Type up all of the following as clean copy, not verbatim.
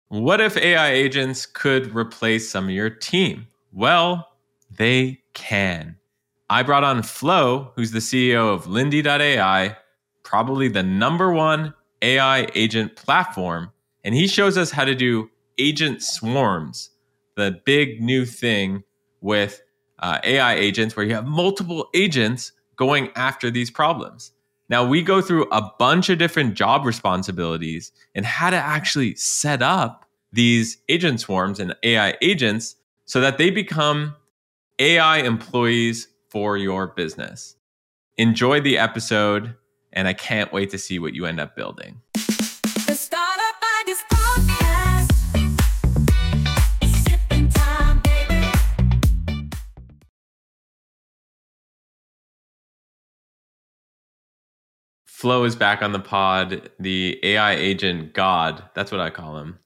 What if AI agents could replace some of your team? Well, they can. I brought on Flo, who's the CEO of Lindy.ai, probably the number one AI agent platform, and he shows us how to do agent swarms, the big new thing with AI agents where you have multiple agents going after these problems. Now, we go through a bunch of different job responsibilities and how to actually set up these agent swarms and AI agents so that they become AI employees for your business. Enjoy the episode, and I can't wait to see what you end up building. The Startup Ideas Podcast. Sipping time, baby. Flo is back on the pod, the AI agent god. That's what I call him.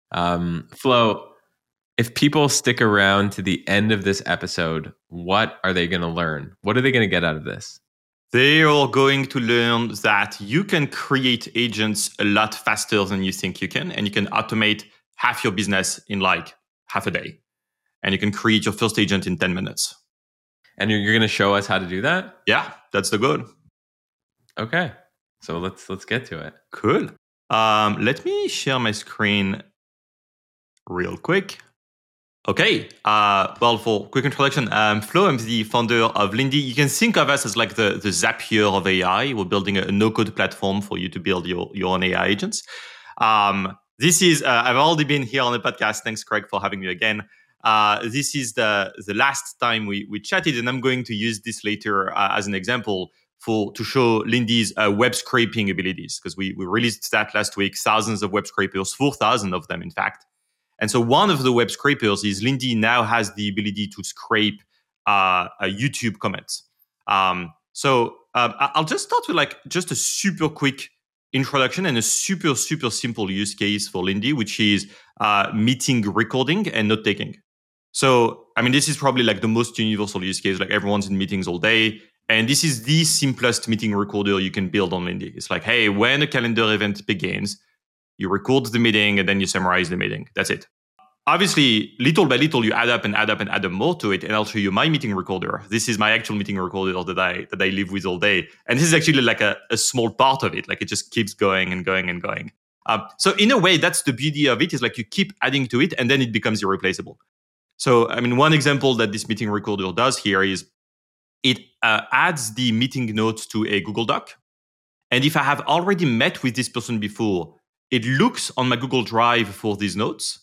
Flo, if people stick around to the end of this episode, what are they going to learn? What are they going to get out of this? They are going to learn that you can create agents a lot faster than you think you can, and you can automate half your business in like half a day. And you can create your first agent in 10 minutes. And you're going to show us how to do that? Yeah, that's the goal. Okay. So let's get to it. Cool. Let me share my screen real quick. Okay. Well, for quick introduction, Flo, I'm the founder of Lindy. You can think of us as like the Zapier of AI. We're building a no-code platform for you to build your own AI agents. This is, I've already been here on the podcast. Thanks, Craig, for having me again. This is the last time we chatted, and I'm going to use this later as an example to show Lindy's web scraping abilities, because we released that last week, thousands of web scrapers, 4,000 of them, in fact. And so one of the web scrapers is Lindy now has the ability to scrape YouTube comments. So I'll just start with like just a super quick introduction and a super, super simple use case for Lindy, which is meeting recording and note taking. So, I mean, this is probably like the most universal use case, like everyone's in meetings all day. And this is the simplest meeting recorder you can build on Lindy. It's like, hey, when a calendar event begins, you record the meeting and then you summarize the meeting. That's it. Obviously, little by little, you add up and add more to it. And I'll show you my meeting recorder. This is my actual meeting recorder that I live with all day. And this is actually like a small part of it. Like it just keeps going and going and going. So in a way, that's the beauty of it, is like you keep adding to it and then it becomes irreplaceable. So, I mean, one example that this meeting recorder does here is it adds the meeting notes to a Google Doc. And if I have already met with this person before, it looks on my Google Drive for these notes,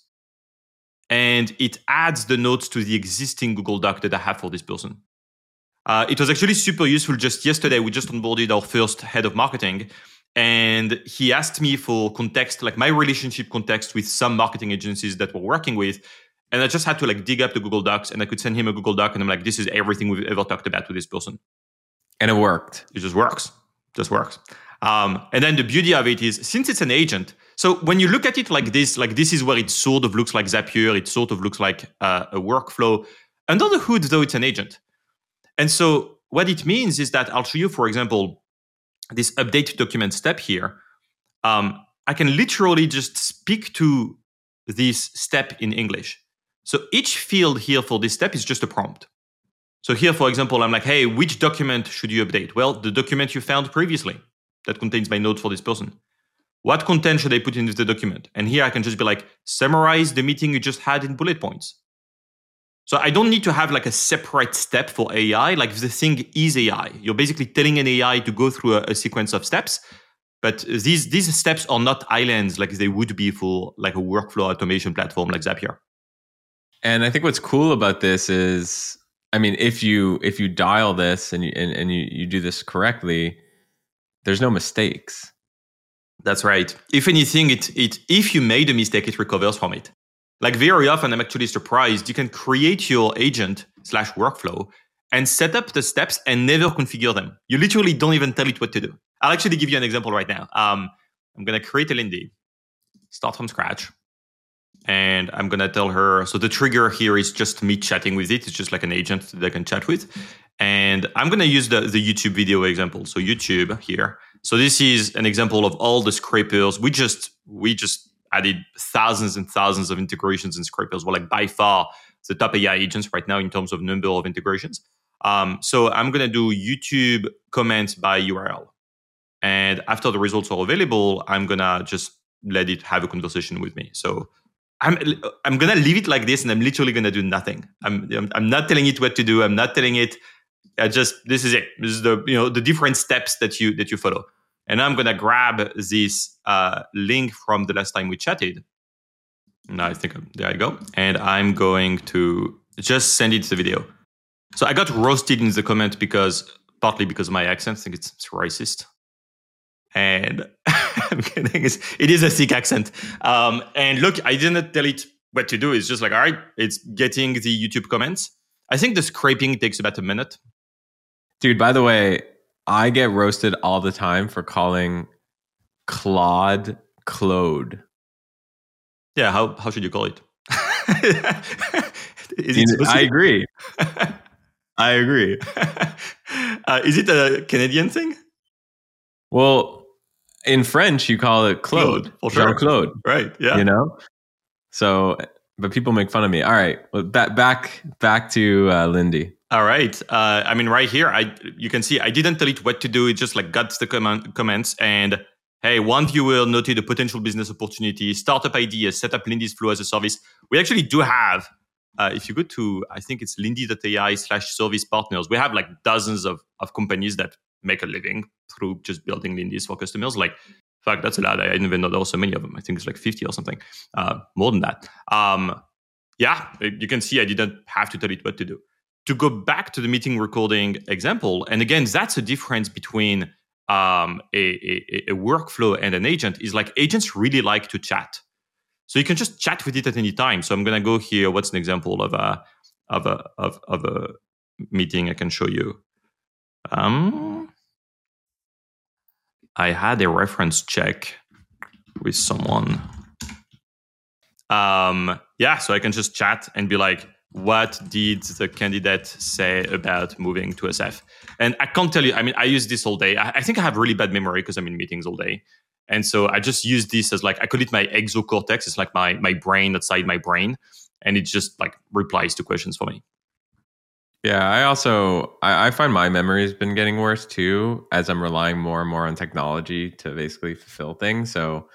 and it adds the notes to the existing Google Doc that I have for this person. It was actually super useful. Just yesterday, we just onboarded our first head of marketing, and he asked me for context, like my relationship context with some marketing agencies that we're working with. And I just had to like dig up the Google Docs, and I could send him a Google Doc, and I'm like, this is everything we've ever talked about with this person. And it worked. It just works. And then the beauty of it is, since it's an agent, so when you look at it like this is where it sort of looks like Zapier, it sort of looks like a workflow. Under the hood, though, it's an agent. And so what it means is that I'll show you, for example, this update document step here. I can literally just speak to this step in English. So each field here for this step is just a prompt. So here, for example, I'm like, hey, which document should you update? Well, the document you found previously that contains my notes for this person. What content should I put into the document? And here I can just be like, summarize the meeting you just had in bullet points. So I don't need to have like a separate step for AI. Like the thing is AI. You're basically telling an AI to go through a sequence of steps. But these steps are not islands like they would be for like a workflow automation platform like Zapier. And I think what's cool about this is, I mean, if you dial this and you do this correctly, there's no mistakes. That's right. If anything, if you made a mistake, it recovers from it. Like very often, I'm actually surprised. You can create your agent / workflow and set up the steps and never configure them. You literally don't even tell it what to do. I'll actually give you an example right now. I'm going to create a Lindy, start from scratch. And I'm going to tell her, so the trigger here is just me chatting with it. It's just like an agent that I can chat with. And I'm going to use the YouTube video example. So YouTube here. So this is an example of all the scrapers. added thousands and thousands of integrations and scrapers. We're like by far the top AI agents right now in terms of number of integrations. So I'm going to do YouTube comments by URL. And after the results are available, I'm going to just let it have a conversation with me. So I'm going to leave it like this, and I'm literally going to do nothing. I'm not telling it what to do. I'm not telling it. This is it. This is the different steps that you follow. And I'm going to grab this link from the last time we chatted. Now I think there I go. And I'm going to just send it the video. So I got roasted in the comment partly because of my accent. I think it's racist. And I'm kidding. It is a thick accent. And look, I didn't tell it what to do. It's just like, all right, it's getting the YouTube comments. I think the scraping takes about a minute. Dude, by the way, I get roasted all the time for calling Claude. Yeah, how should you call it? I agree. I agree. Is it a Canadian thing? Well, in French, you call it Claude. For sure. Jean-Claude. Right, yeah. You know? So, but people make fun of me. All right. Well, back to Lindy. All right. I mean, right here, you can see I didn't tell it what to do. It just like got the comments and, hey, one viewer noted a potential business opportunity, startup idea, set up Lindy's Flow as a service. We actually do have, if you go to, I think it's lindy.ai/service partners, we have like dozens of companies that make a living through just building Lindy's for customers. Like, in fact, that's a lot. I didn't even know there were so many of them. I think it's like 50 or something, more than that. Yeah, you can see I didn't have to tell it what to do. To go back to the meeting recording example, and again, that's a difference between a workflow and an agent, is like agents really like to chat. So you can just chat with it at any time. So I'm going to go here. What's an example of a meeting I can show you? I had a reference check with someone. Yeah, so I can just chat and be like, what did the candidate say about moving to SF? And I can't tell you, I mean, I use this all day. I think I have really bad memory because I'm in meetings all day. And so I just use this as like, I call it my exocortex. It's like my brain outside my brain. And it just like replies to questions for me. Yeah, I find my memory has been getting worse too, as I'm relying more and more on technology to basically fulfill things. So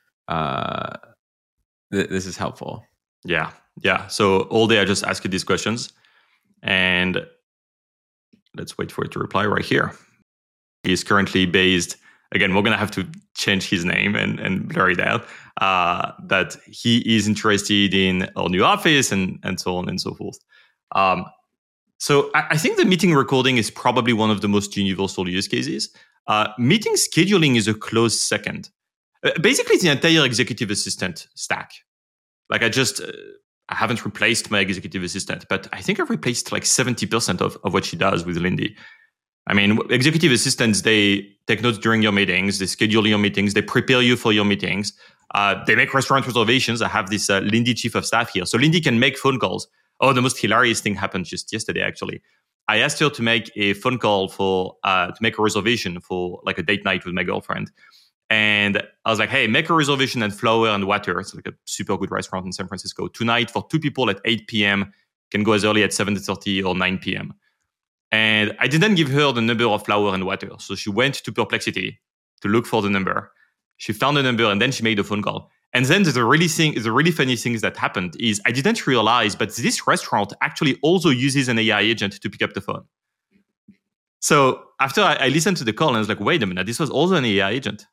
this is helpful. Yeah. So all day I just ask it these questions, and let's wait for it to reply right here. He's currently based, again, we're going to have to change his name and blur it out, that he is interested in our new office and so on and so forth. So I think the meeting recording is probably one of the most universal use cases. Meeting scheduling is a close second. Basically, the entire executive assistant stack. Like I haven't replaced my executive assistant, but I think I've replaced like 70% of what she does with Lindy. I mean, executive assistants, they take notes during your meetings, they schedule your meetings, they prepare you for your meetings, they make restaurant reservations. I have this Lindy chief of staff here. So Lindy can make phone calls. Oh, the most hilarious thing happened just yesterday, actually. I asked her to make a phone call to make a reservation for like a date night with my girlfriend. And I was like, hey, make a reservation at Flower and Water. It's like a super good restaurant in San Francisco. Tonight for 2 people at 8 p.m. Can go as early at 7:30 or 9 p.m. And I didn't give her the number of Flower and Water. So she went to Perplexity to look for the number. She found the number and then she made a phone call. And then the really funny things that happened is I didn't realize, but this restaurant actually also uses an AI agent to pick up the phone. So after I listened to the call, and I was like, wait a minute, this was also an AI agent.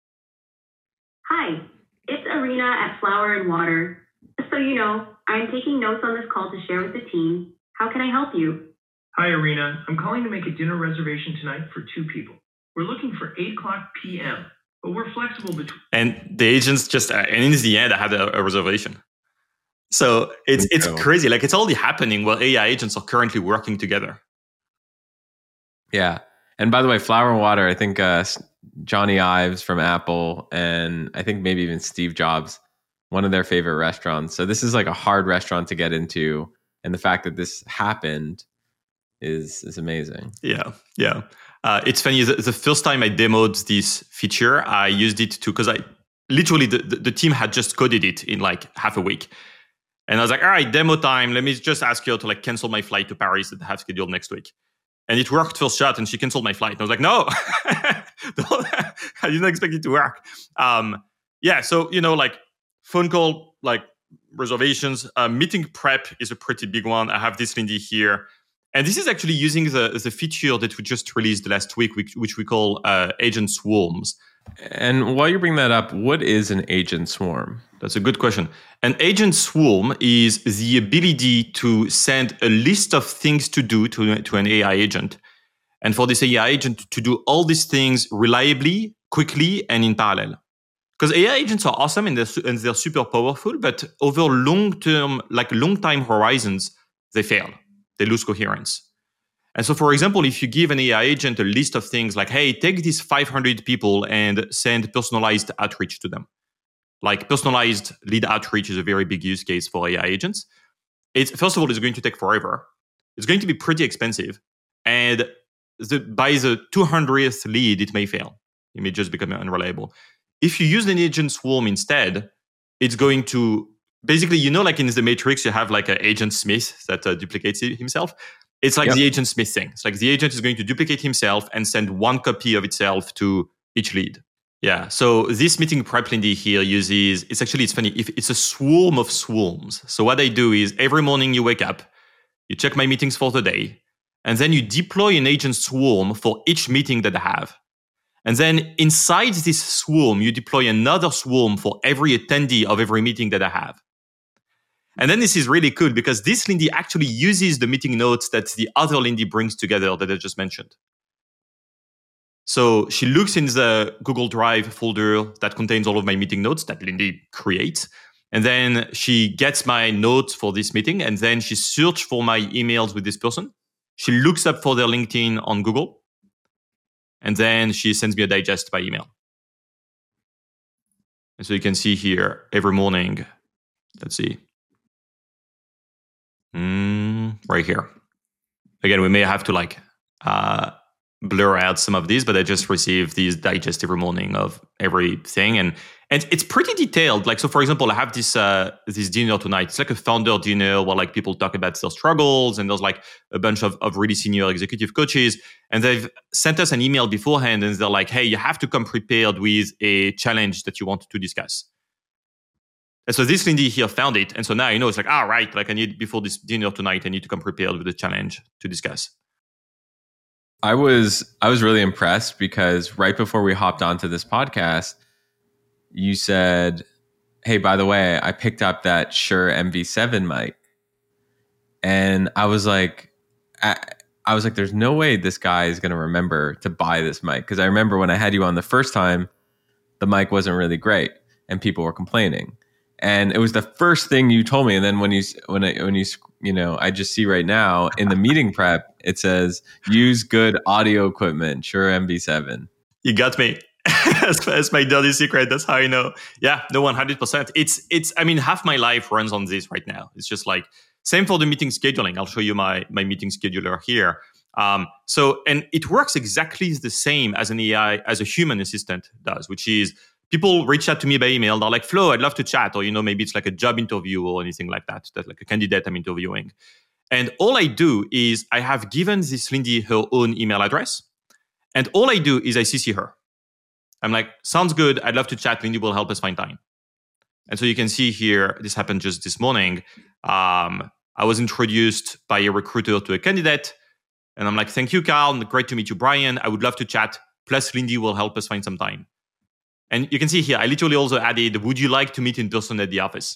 Hi, it's Arena at Flower and Water. So you know, I'm taking notes on this call to share with the team. How can I help you? Hi, Arena. I'm calling to make a dinner reservation tonight for 2 people. We're looking for 8 o'clock p.m., but we're flexible between... And the agents just, and in the end, I had a reservation. So it's crazy. Like it's already happening where AI agents are currently working together. Yeah. And by the way, Flower and Water, I think Johnny Ives from Apple and I think maybe even Steve Jobs, one of their favorite restaurants. So this is like a hard restaurant to get into. And the fact that this happened is amazing. Yeah. It's funny. The first time I demoed this feature, I used it to, because literally the team had just coded it in like half a week. And I was like, all right, demo time. Let me just ask you to like cancel my flight to Paris that I have scheduled next week. And it worked first shot, and she canceled my flight. And I was like, no, I didn't expect it to work. Yeah, so, like phone call, like reservations, meeting prep is a pretty big one. I have this Lindy here. And this is actually using the feature that we just released last week, which we call agent swarms. And while you bring that up, what is an agent swarm? That's a good question. An agent swarm is the ability to send a list of things to do to an AI agent. And for this AI agent to do all these things reliably, quickly, and in parallel. Because AI agents are awesome and they're super powerful, but over long time horizons, they fail. They lose coherence. And so, for example, if you give an AI agent a list of things like, hey, take these 500 people and send personalized outreach to them. Like personalized lead outreach is a very big use case for AI agents. First of all, it's going to take forever. It's going to be pretty expensive. And by the 200th lead, it may fail. It may just become unreliable. If you use an agent swarm instead, it's going to basically, like in the Matrix, you have like an Agent Smith that duplicates himself. It's like the Agent Smith thing. It's like the agent is going to duplicate himself and send one copy of itself to each lead. Yeah. So this meeting prep Lindy here uses, it's funny, if it's a swarm of swarms. So what I do is every morning you wake up, you check my meetings for the day, and then you deploy an agent swarm for each meeting that I have. And then inside this swarm, you deploy another swarm for every attendee of every meeting that I have. And then this is really cool because this Lindy actually uses the meeting notes that the other Lindy brings together that I just mentioned. So she looks in the Google Drive folder that contains all of my meeting notes that Lindy creates. And then she gets my notes for this meeting. And then she searches for my emails with this person. She looks up for their LinkedIn on Google. And then she sends me a digest by email. And so you can see here every morning, let's see. Right here. Again, we may have to blur out some of these, but I just receive these digest every morning of everything. And it's pretty detailed. So for example, I have this dinner tonight. It's like a founder dinner where people talk about their struggles, and there's a bunch of really senior executive coaches. And they've sent us an email beforehand, and they're like, hey, you have to come prepared with a challenge that you want to discuss. And so this Lindy here found it. And so now, it's right, I need, before this dinner tonight, I need to come prepared with a challenge to discuss. I was really impressed because right before we hopped onto this podcast, you said, hey, by the way, I picked up that Shure MV7 mic. And I was like, there's no way this guy is going to remember to buy this mic. Because I remember when I had you on the first time, the mic wasn't really great and people were complaining. And it was the first thing you told me. And then when I just see right now in the meeting prep, it says use good audio equipment, Shure MV7. You got me. That's my dirty secret. That's how I know. Yeah, no, 100%. It's. Half my life runs on this right now. It's just same for the meeting scheduling. I'll show you my meeting scheduler here. And it works exactly the same as an AI, as a human assistant does, which is, people reach out to me by email. They're like, Flo, I'd love to chat. Or, maybe it's a job interview or anything like that. That's a candidate I'm interviewing. And all I do is I have given this Lindy her own email address. And all I do is I CC her. I'm like, sounds good. I'd love to chat. Lindy will help us find time. And so you can see here, this happened just this morning. I was introduced by a recruiter to a candidate. And I'm like, thank you, Carl. Great to meet you, Brian. I would love to chat. Plus, Lindy will help us find some time. And you can see here, I literally also added, would you like to meet in person at the office?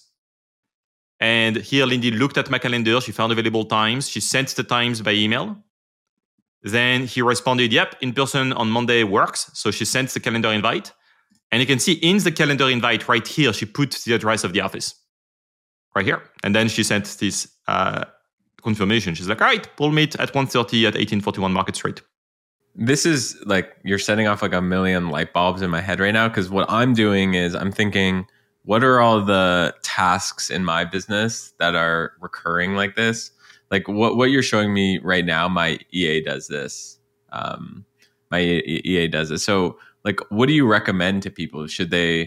And here, Lindy looked at my calendar. She found available times. She sent the times by email. Then he responded, yep, in person on Monday works. So she sent the calendar invite. And you can see in the calendar invite right here, she put the address of the office right here. And then she sent this confirmation. She's like, all right, we'll meet at 1:30 at 1841 Market Street. This is you're setting off a million light bulbs in my head right now. Because what I'm doing is I'm thinking, what are all the tasks in my business that are recurring like this? What you're showing me right now, my EA does this. My EA does it. So what do you recommend to people? Should they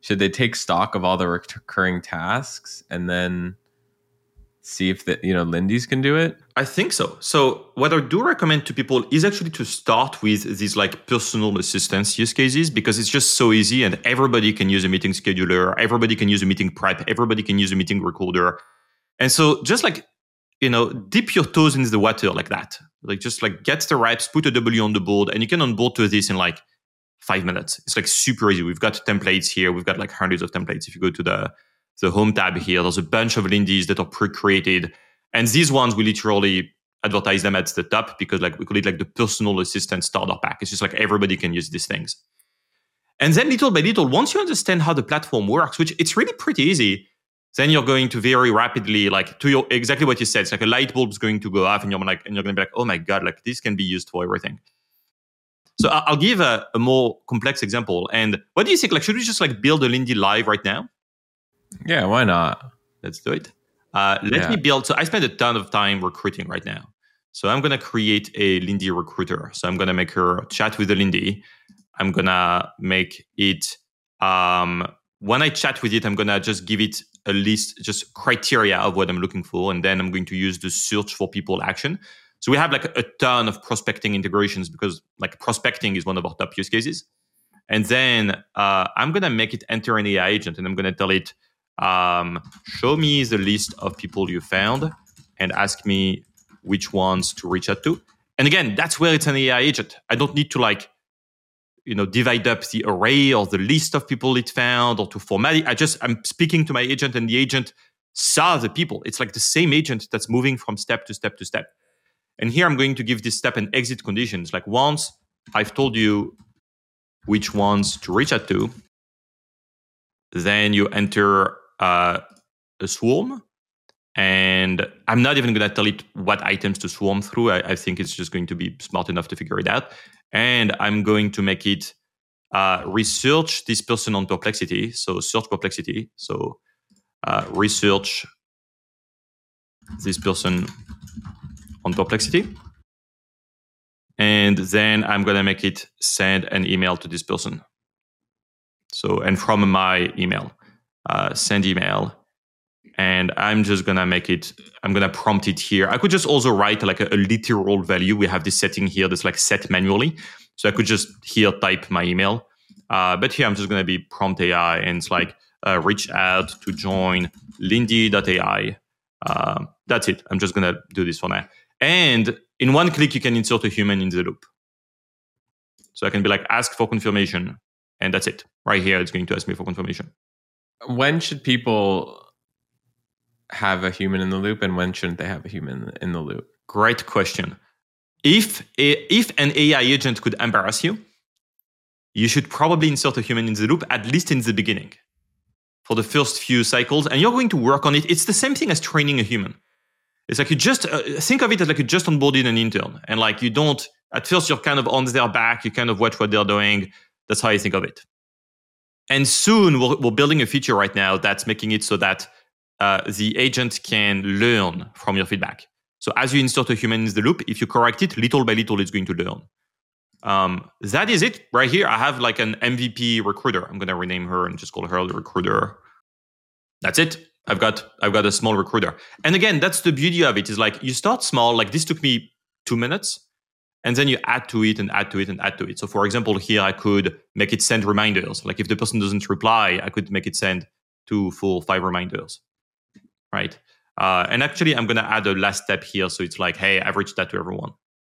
should they take stock of all the recurring tasks and then see if Lindy's can do it? I think so. So what I do recommend to people is actually to start with these like personal assistance use cases, because it's just so easy and everybody can use a meeting scheduler, everybody can use a meeting prep, everybody can use a meeting recorder. And so just like, dip your toes into the water like that. Like just like get the reps, put a W on the board, and you can onboard to this in like 5 minutes. It's like super easy. We've got templates here. We've got like hundreds of templates. If you go to the home tab here, there's a bunch of Lindys that are pre-created. And these ones, we literally advertise them at the top because like we call it like the personal assistant starter pack. It's just like everybody can use these things. And then little by little, once you understand how the platform works, which it's really pretty easy, then you're going to very rapidly, like to exactly what you said. It's like a light bulb is going to go off and you're going to be like, oh my God, like this can be used for everything. So I'll give a more complex example. And what do you think? Like, should we just like build a Lindy live right now? Yeah, why not? Let's do it. Let me build. So I spend a ton of time recruiting right now. So I'm going to create a Lindy recruiter. So I'm going to make her chat with the Lindy. I'm going to make it, when I chat with it, I'm going to just give it a list, just criteria of what I'm looking for. And then I'm going to use the search for people action. So we have like a ton of prospecting integrations because like prospecting is one of our top use cases. And then I'm going to make it enter an AI agent and I'm going to tell it, show me the list of people you found and ask me which ones to reach out to. And again, that's where it's an AI agent. I don't need to like, divide up the array or the list of people it found or to format it. I'm speaking to my agent and the agent saw the people. It's like the same agent that's moving from step to step to step. And here I'm going to give this step an exit conditions. Like once I've told you which ones to reach out to, then you enter a swarm. And I'm not even going to tell it what items to swarm through. I think it's just going to be smart enough to figure it out. And I'm going to make it research this person on Perplexity. So search Perplexity. So research this person on Perplexity. And then I'm going to make it send an email to this person. So, and from my email, send email. And I'm just going to I'm going to prompt it here. I could just also write like a literal value. We have this setting here that's like set manually. So I could just here type my email. But here I'm just going to be prompt AI and it's like reach out to join Lindy.ai. That's it. I'm just going to do this for now. And in one click, you can insert a human in the loop. So I can be like, ask for confirmation. And that's it. Right here, it's going to ask me for confirmation. When should people have a human in the loop and when shouldn't they have a human in the loop? Great question. If an AI agent could embarrass you, you should probably insert a human in the loop, at least in the beginning, for the first few cycles. And you're going to work on it. It's the same thing as training a human. It's like you just think of it as like you just onboarded an intern. And like you don't, at first you're kind of on their back. You kind of watch what they're doing. That's how I think of it. And soon we're building a feature right now that's making it so that the agent can learn from your feedback. So as you insert a human in the loop, if you correct it, little by little, it's going to learn. That is it right here. I have like an MVP recruiter. I'm going to rename her and just call her the recruiter. That's it. I've got a small recruiter. And again, that's the beauty of it is like you start small. Like this took me 2 minutes. And then you add to it and add to it and add to it. So for example, here I could make it send reminders. Like if the person doesn't reply, I could make it send 2, 4, 5 reminders. Right. And actually, I'm going to add a last step here. So it's like, hey, I've reached out to everyone.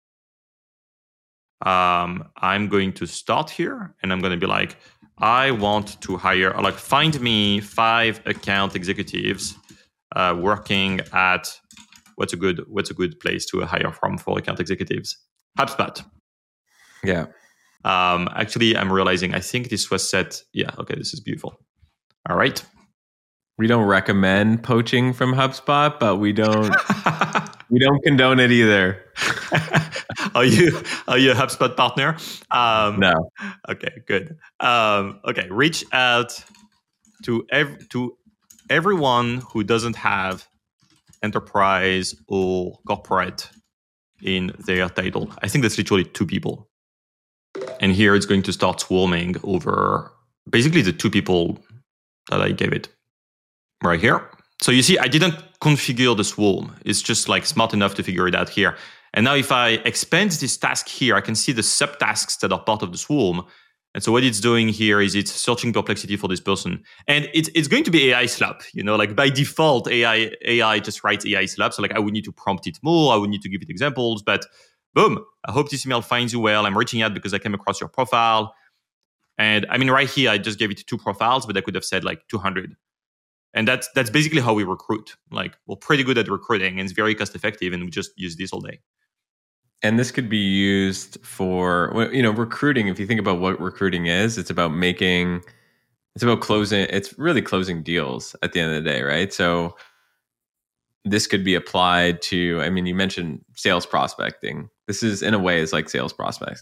I'm going to start here and I'm going to be like, I want to hire, or like find me 5 account executives working at what's a good place to hire from for account executives? HubSpot. Yeah. Actually, I'm realizing I think this was set. Yeah. Okay. This is beautiful. All right. We don't recommend poaching from HubSpot, but we don't condone it either. Are you a HubSpot partner? No. Okay, good. Okay, reach out to everyone who doesn't have enterprise or corporate in their title. I think that's literally 2 people. And here it's going to start swarming over basically the 2 people that I gave it right here. So you see, I didn't configure the swarm. It's just like smart enough to figure it out here. And now if I expand this task here, I can see the subtasks that are part of the swarm. And so what it's doing here is it's searching perplexity for this person. And it's going to be AI slap, like by default, AI just writes AI slap. So like I would need to prompt it more. I would need to give it examples, but boom, I hope this email finds you well. I'm reaching out because I came across your profile. And I mean, right here, I just gave it 2 profiles, but I could have said like 200. And that's basically how we recruit. Like we're pretty good at recruiting and it's very cost effective and we just use this all day. And this could be used for, recruiting. If you think about what recruiting is, it's about closing. It's really closing deals at the end of the day, right? So this could be applied to, you mentioned sales prospecting. This is in a way is like sales prospects.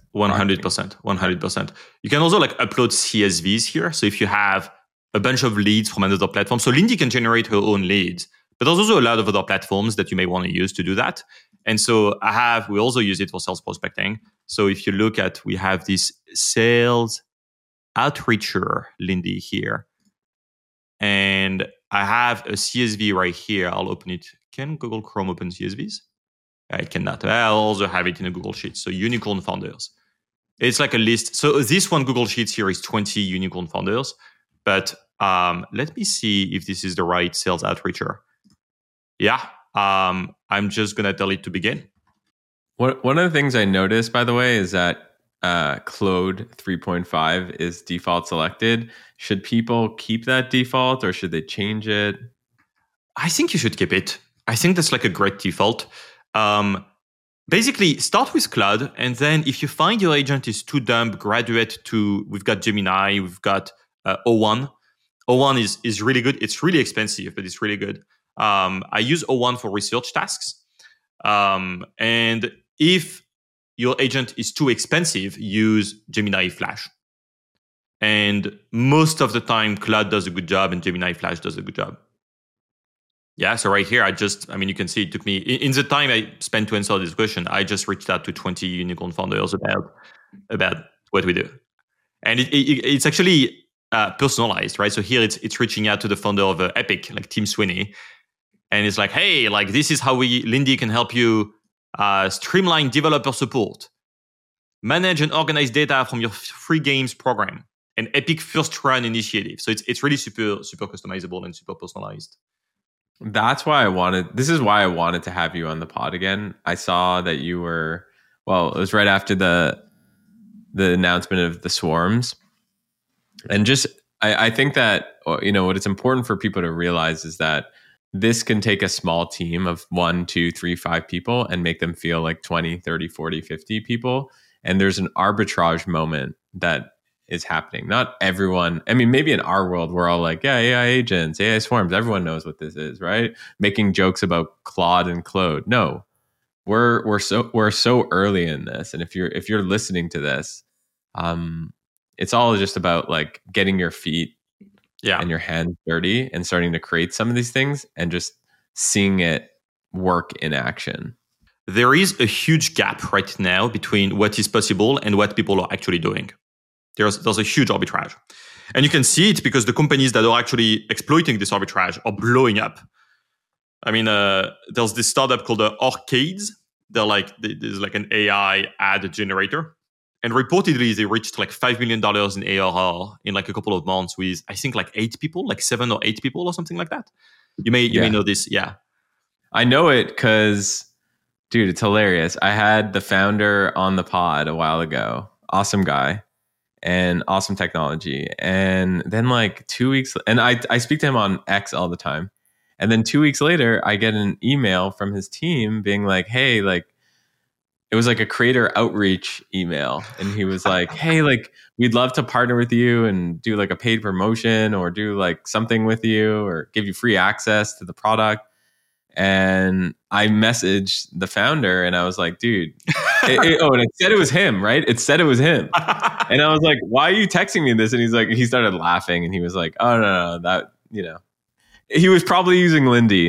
100%. You can also like upload CSVs here. So if you have a bunch of leads from another platform. So Lindy can generate her own leads, but there's also a lot of other platforms that you may want to use to do that. And so we also use it for sales prospecting. So if you look at, we have this sales outreacher Lindy here. And I have a CSV right here. I'll open it. Can Google Chrome open CSVs? It cannot. I'll also have it in a Google Sheet. So unicorn founders. It's like a list. So this one Google Sheets here is 20 unicorn founders. But let me see if this is the right sales outreacher. Yeah, I'm just going to tell it to begin. One of the things I noticed, by the way, is that Claude 3.5 is default selected. Should people keep that default or should they change it? I think you should keep it. I think that's like a great default. Basically, start with Claude. And then if you find your agent is too dumb, graduate to, we've got Gemini, we've got O1. O1 is really good. It's really expensive, but it's really good. I use O1 for research tasks. And if your agent is too expensive, use Gemini Flash. And most of the time, Claude does a good job and Gemini Flash does a good job. Yeah, so right here, you can see it took me, in the time I spent to answer this question, I just reached out to 20 unicorn founders about what we do. And it's actually personalized, right? So here it's reaching out to the founder of Epic, like Tim Sweeney. And it's like, hey, like this is how Lindy can help you streamline developer support, manage and organize data from your free games program, and Epic first run initiative. So it's really super, super customizable and super personalized. This is why I wanted to have you on the pod again. I saw that you were, it was right after the announcement of the swarms. And just, I think that, what it's important for people to realize is that this can take a small team of 1, 2, 3, 5 people and make them feel like 20, 30, 40, 50 people. And there's an arbitrage moment that is happening. Not everyone, maybe in our world, we're all like, yeah, AI agents, AI swarms, everyone knows what this is, right? Making jokes about Claude and Claude. No, we're so early in this. And if you're listening to this, it's all just about like getting your feet and your hands dirty and starting to create some of these things and just seeing it work in action. There is a huge gap right now between what is possible and what people are actually doing. There's a huge arbitrage. And you can see it because the companies that are actually exploiting this arbitrage are blowing up. There's this startup called Arcades. There's like an AI ad generator. And reportedly, they reached like $5 million in ARR in like a couple of months with, I think, like 8 people, like 7 or 8 people or something like that. You may know this. Yeah. I know it because, dude, it's hilarious. I had the founder on the pod a while ago. Awesome guy and awesome technology. And then like 2 weeks, and I speak to him on X all the time. And then 2 weeks later, I get an email from his team being like, hey, like, it was like a creator outreach email. And he was like, hey, like, we'd love to partner with you and do like a paid promotion or do like something with you or give you free access to the product. And I messaged the founder and I was like, dude, and it said it was him, right? It said it was him. And I was like, why are you texting me this? And he started laughing and he was like, oh, no, that, he was probably using Lindy,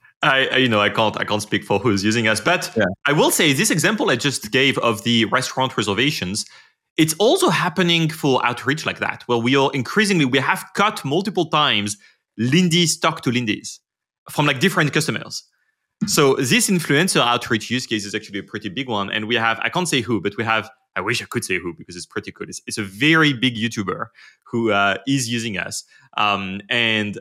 I can't speak for who's using us, but I will say this example I just gave of the restaurant reservations it's also happening for outreach like that, where we have cut multiple times Lindy's talk to Lindy's from like different customers. So this influencer outreach use case is actually a pretty big one. And we have, I can't say who, but I wish I could say who because it's pretty cool. It's a very big YouTuber who is using us. It's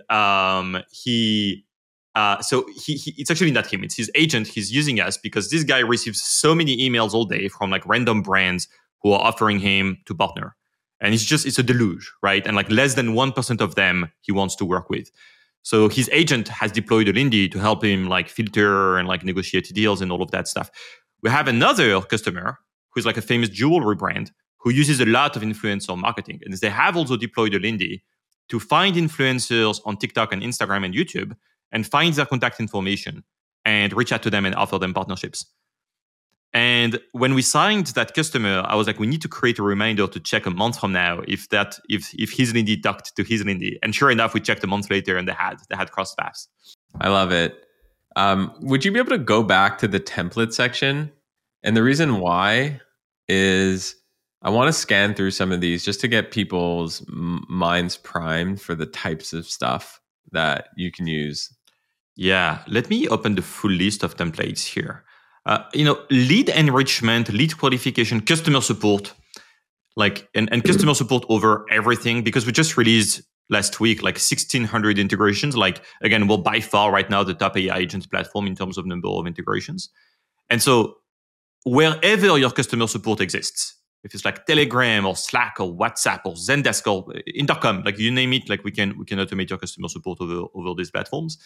actually not him. It's his agent. He's using us because this guy receives so many emails all day from like random brands who are offering him to partner. And it's a deluge, right? And like less than 1% of them he wants to work with. So his agent has deployed a Lindy to help him like filter and like negotiate deals and all of that stuff. We have another customer who's like a famous jewelry brand who uses a lot of influencer marketing. And they have also deployed a Lindy to find influencers on TikTok and Instagram and YouTube and find their contact information and reach out to them and offer them partnerships. And when we signed that customer, I was like, we need to create a reminder to check a month from now if his Lindy talked to his Lindy. And sure enough, we checked a month later and they had crossed paths. I love it. Would you be able to go back to the template section? And the reason why is I want to scan through some of these just to get people's minds primed for the types of stuff that you can use. Yeah, let me open the full list of templates here. Lead enrichment, lead qualification, customer support, and customer support over everything, because we just released last week 1,600 integrations. Again, we're by far right now the top AI agents platform in terms of number of integrations. And so wherever your customer support exists, if it's like Telegram or Slack or WhatsApp or Zendesk or Intercom, you name it, we can automate your customer support over these platforms.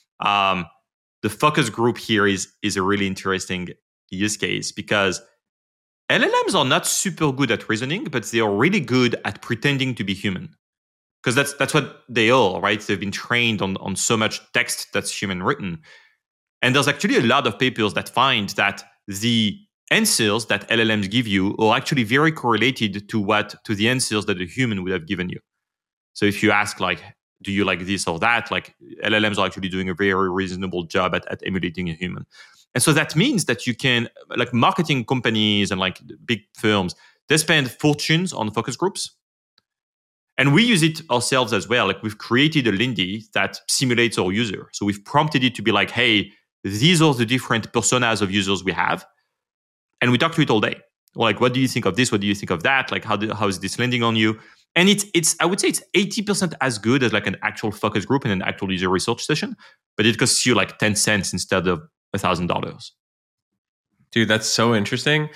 The focus group here is a really interesting use case because LLMs are not super good at reasoning, but they are really good at pretending to be human. Because that's what they are, right? They've been trained on so much text that's human written. And there's actually a lot of papers that find that the answers that LLMs give you are actually very correlated to the answers that a human would have given you. So if you ask do you like this or that? LLMs are actually doing a very reasonable job at emulating a human. And so that means that you can, marketing companies and big firms, they spend fortunes on focus groups. And we use it ourselves as well. We've created a Lindy that simulates our user. So we've prompted it to be hey, these are the different personas of users we have. And we talk to it all day. What do you think of this? What do you think of that? How is this landing on you? And it's I would say it's 80% as good as an actual focus group in an actual user research session, but it costs you 10 cents instead of $1,000. Dude, that's so interesting.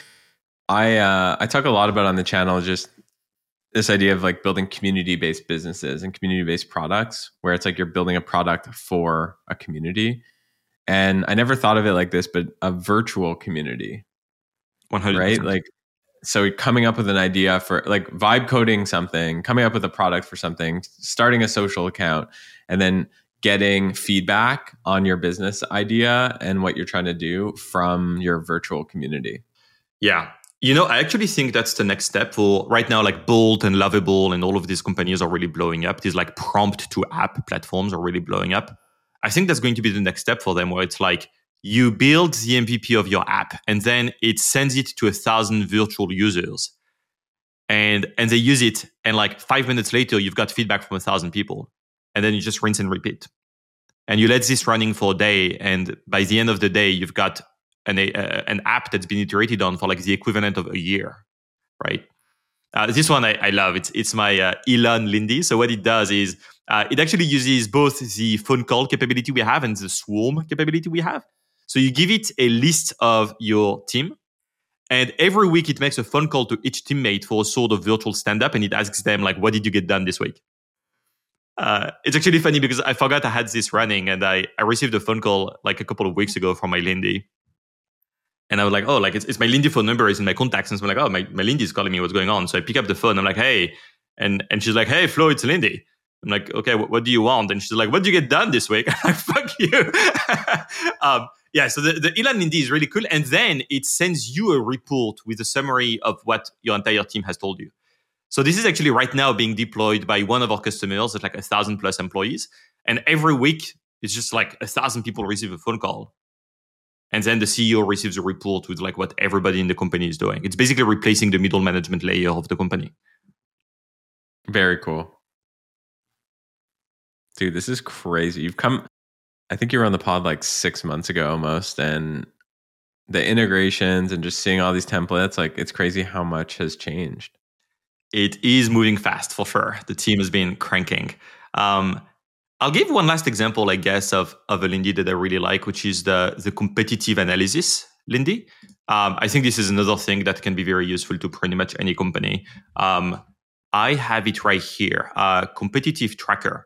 I talk a lot about on the channel just this idea of building community-based businesses and community-based products, where it's you're building a product for a community. And I never thought of it like this, but a virtual community. 100%. Right? So coming up with an idea for vibe coding something, coming up with a product for something, starting a social account, and then getting feedback on your business idea and what you're trying to do from your virtual community. Yeah. I actually think that's the next step for right now, Bolt and Lovable and all of these companies are really blowing up. These prompt to app platforms are really blowing up. I think that's going to be the next step for them, where it's you build the MVP of your app and then it sends it to 1,000 virtual users and they use it. And 5 minutes later, you've got feedback from 1,000 people. And then you just rinse and repeat. And you let this running for a day. And by the end of the day, you've got an app that's been iterated on for the equivalent of a year, right? This one I love. It's my Elon Lindy. So what it does is it actually uses both the phone call capability we have and the swarm capability we have. So you give it a list of your team, and every week it makes a phone call to each teammate for a sort of virtual stand-up, and it asks them, what did you get done this week? It's actually funny because I forgot I had this running, and I received a phone call a couple of weeks ago from my Lindy. And I was it's my Lindy phone number is in my contacts. And so I'm my Lindy is calling me, what's going on? So I pick up the phone, I'm hey. And she's hey, Flo, it's Lindy. I'm okay, what do you want? And she's what did you get done this week? I'm fuck you. Yeah, so the Elon Lindy is really cool. And then it sends you a report with a summary of what your entire team has told you. So this is actually right now being deployed by one of our customers at 1,000 plus employees. And every week, it's just 1,000 people receive a phone call. And then the CEO receives a report with like what everybody in the company is doing. It's basically replacing the middle management layer of the company. Very cool. Dude, this is crazy. I think you were on the pod like 6 months ago almost, and the integrations and just seeing all these templates, like it's crazy how much has changed. It is moving fast for sure. The team has been cranking. I'll give one last example, I guess, of a Lindy that I really like, which is the competitive analysis Lindy. I think this is another thing that can be very useful to pretty much any company. I have it right here, competitive tracker.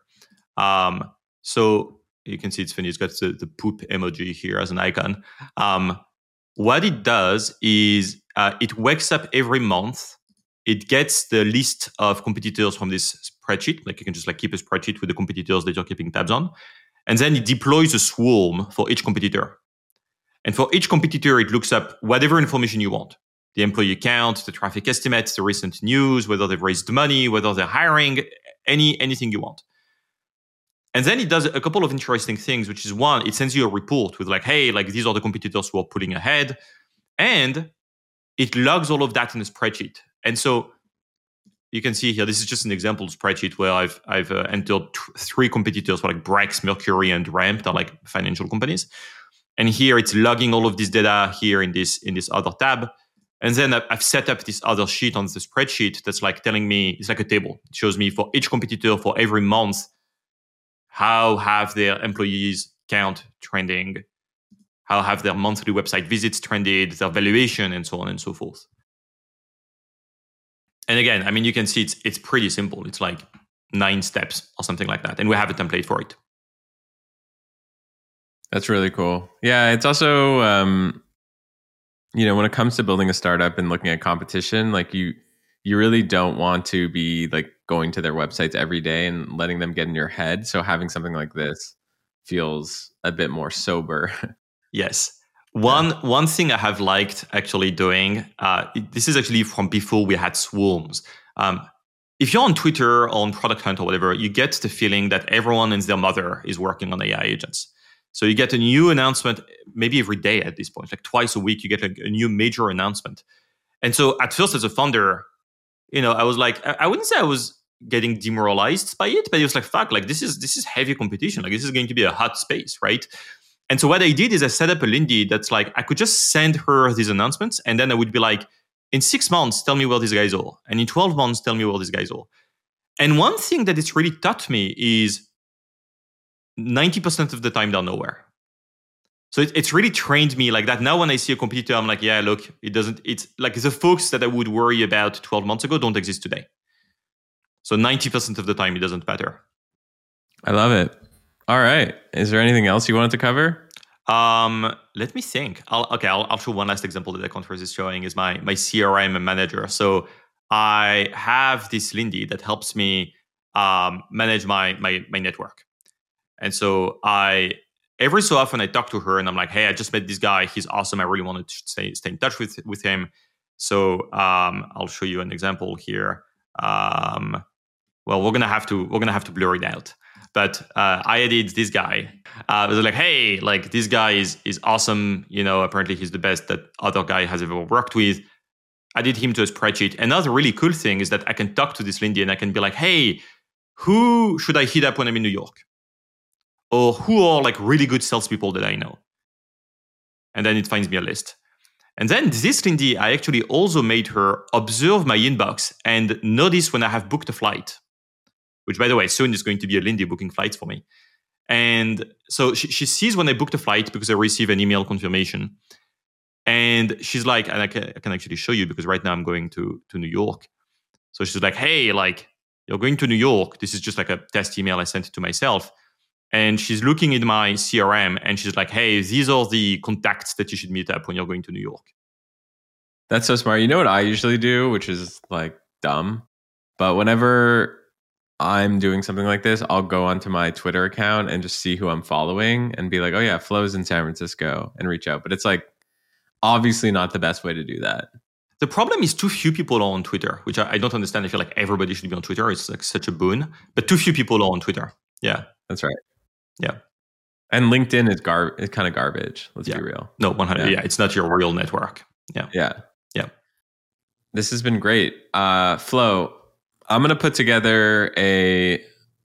So you can see it's funny. It's got the poop emoji here as an icon. What it does is it wakes up every month. It gets the list of competitors from this spreadsheet. Like you can just like keep a spreadsheet with the competitors that you're keeping tabs on. And then it deploys a swarm for each competitor. And for each competitor, it looks up whatever information you want. The employee count, the traffic estimates, the recent news, whether they've raised money, whether they're hiring, anything you want. And then it does a couple of interesting things, which is one, it sends you a report with like, hey, like these are the competitors who are pulling ahead. And it logs all of that in a spreadsheet. And so you can see here, this is just an example spreadsheet where I've entered 3 competitors for like Brex, Mercury, and Ramp. They're like financial companies. And here it's logging all of this data here in this other tab. And then I've set up this other sheet on the spreadsheet that's like telling me, it's like a table. It shows me for each competitor for every month, how have their employees count trending, how have their monthly website visits trended, their valuation, and so on and so forth. And again, I mean, you can see it's pretty simple. It's like 9 steps or something like that. And we have a template for it. That's really cool. Yeah, it's also, when it comes to building a startup and looking at competition, like you really don't want to be like going to their websites every day and letting them get in your head. So having something like this feels a bit more sober. Yes. One thing I have liked actually doing, this is actually from before we had swarms. If you're on Twitter or on Product Hunt or whatever, you get the feeling that everyone and their mother is working on AI agents. So you get a new announcement, maybe every day at this point, like twice a week, you get a new major announcement. And so at first as a founder, I was like, I wouldn't say I was getting demoralized by it, but it was like, fuck, like this is heavy competition. Like this is going to be a hot space, right? And so what I did is I set up a Lindy that's like, I could just send her these announcements. And then I would be like, in 6 months, tell me where these guys are. And in 12 months, tell me where these guys are. And one thing that it's really taught me is 90% of the time they're nowhere. So it's really trained me like that. Now when I see a competitor, I'm like, yeah, look, it's like the folks that I would worry about 12 months ago don't exist today. So 90% of the time, it doesn't matter. I love it. All right. Is there anything else you wanted to cover? Let me think. I'll show one last example that the conference is showing is my CRM manager. So I have this Lindy that helps me manage my network. And so every so often I talk to her and I'm like, hey, I just met this guy. He's awesome. I really wanted to stay in touch with him. So I'll show you an example here. Well, we're gonna have to blur it out. But I added this guy. I was like, hey, like this guy is awesome. Apparently he's the best that other guy has ever worked with. I did him to a spreadsheet. Another really cool thing is that I can talk to this Lindy and I can be like, hey, who should I hit up when I'm in New York? Or who are like really good salespeople that I know? And then it finds me a list. And then this Lindy, I actually also made her observe my inbox and notice when I have booked a flight. Which, by the way, soon is going to be a Lindy booking flights for me. And so she sees when I booked a flight because I receive an email confirmation. And she's like, and I can actually show you because right now I'm going to New York. So she's like, hey, like, you're going to New York. This is just like a test email I sent to myself. And she's looking at my CRM and she's like, hey, these are the contacts that you should meet up when you're going to New York. That's so smart. You know what I usually do, which is like dumb. But whenever I'm doing something like this, I'll go onto my Twitter account and just see who I'm following and be like, oh yeah, Flo's in San Francisco and reach out. But it's like obviously not the best way to do that. The problem is too few people are on Twitter, which I don't understand. I feel like everybody should be on Twitter. It's like such a boon. But too few people are on Twitter. Yeah. That's right. Yeah. And LinkedIn is kind of garbage. Let's be real. No, 100. Yeah, it's not your real network. Yeah. Yeah. Yeah. This has been great. Flo, I'm going to put together a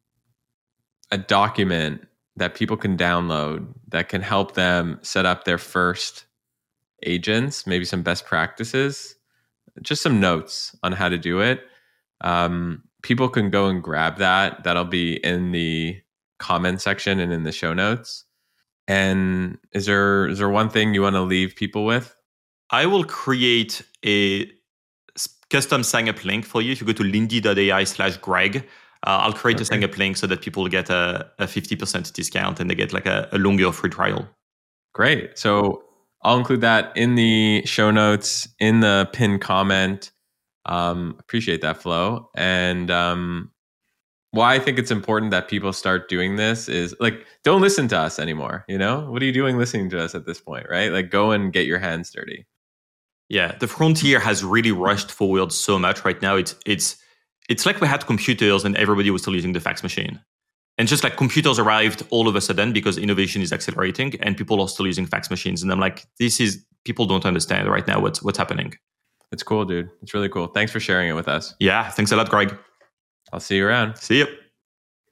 document that people can download that can help them set up their first agents, maybe some best practices, just some notes on how to do it. People can go and grab that. That'll be in the comment section and in the show notes. And is there one thing you want to leave people with? I will create a custom sign up link for you. If you go to lindy.ai/Greg, I'll create a sign up link so that people get a 50% discount and they get like a longer free trial. Great. So I'll include that in the show notes, in the pinned comment. Appreciate that, Flo. And why I think it's important that people start doing this is like, don't listen to us anymore. You know, what are you doing listening to us at this point, right? Like, go and get your hands dirty. Yeah, the frontier has really rushed forward so much right now. It's like we had computers and everybody was still using the fax machine. And just like computers arrived all of a sudden because innovation is accelerating and people are still using fax machines. And I'm like, people don't understand right now what's happening. It's cool, dude. It's really cool. Thanks for sharing it with us. Yeah, thanks a lot, Greg. I'll see you around. See you.